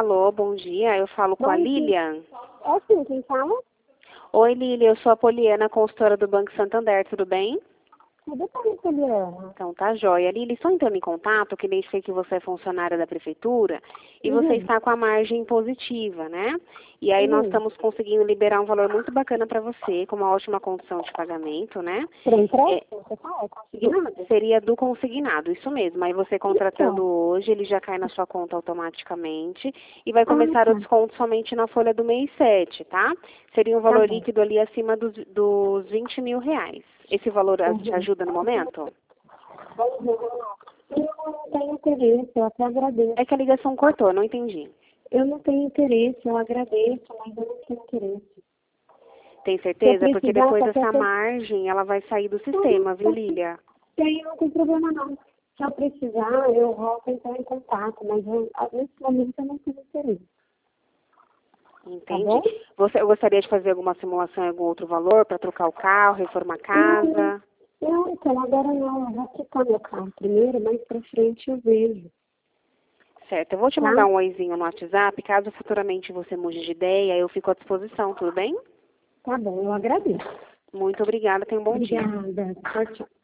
Alô, bom dia. Eu falo com a Bom dia. Lilian. É sim, quem fala? Oi, Lilian. Eu sou a Poliana, consultora do Banco Santander. Tudo bem? Tudo bem, Poliana. Então tá jóia. Lili, só entrando em contato, que nem sei que você é funcionária da prefeitura e você está com a margem positiva, né? E aí nós estamos conseguindo liberar um valor muito bacana para você, com uma ótima condição de pagamento, né? Para empréstimo, você fala? É consignado? Seria do consignado, isso mesmo. Aí você contratando hoje, ele já cai na sua conta automaticamente e vai começar o desconto somente na folha do mês 7, tá? Seria um valor líquido ali acima dos 20 mil reais. Esse valor te ajuda no momento? Eu não tenho interesse, eu até agradeço. É que a ligação cortou, não entendi. Eu não tenho interesse, eu agradeço, mas eu não tenho interesse. Tem certeza? Porque depois qualquer essa margem, ela vai sair do sistema, viu, Lília? Não tem problema não. Se eu precisar, eu volto a entrar em contato, mas nesse momento eu não tenho interesse. Entendi. Eu gostaria de fazer alguma simulação em algum outro valor para trocar o carro, reformar a casa? Não, então agora não. Eu vou quitar meu carro primeiro, mais pra frente eu vejo. Certo. Eu vou te mandar um oizinho no WhatsApp. Caso futuramente você mude de ideia, eu fico à disposição, tudo bem? Tá bom, eu agradeço. Muito obrigada. Tenha um bom dia. Obrigada. Tchau, tchau.